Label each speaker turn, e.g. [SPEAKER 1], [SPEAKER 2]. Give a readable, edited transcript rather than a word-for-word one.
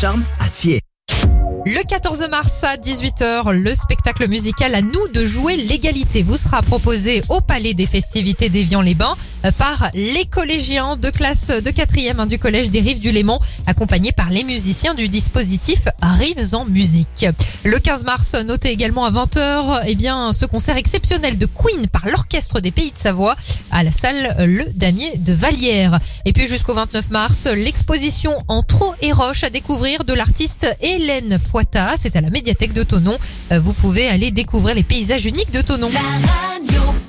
[SPEAKER 1] Charme à Sierre.
[SPEAKER 2] Le 14 mars à 18h, le spectacle musical À nous de jouer l'égalité vous sera proposé au Palais des festivités d'Évian-les-Bains par les collégiens de classe de 4e du collège des Rives du Léman, accompagnés par les musiciens du dispositif Rives en musique. Le 15 mars, notez également à 20h, ce concert exceptionnel de Queen par l'Orchestre des Pays de Savoie à la salle Le Damier de Vallière. Et puis jusqu'au 29 mars, l'exposition En Trot et Roche à découvrir de l'artiste Hélène Fouata. C'est à la médiathèque de Thonon. Vous pouvez aller découvrir les paysages uniques de Thonon.
[SPEAKER 3] La radio.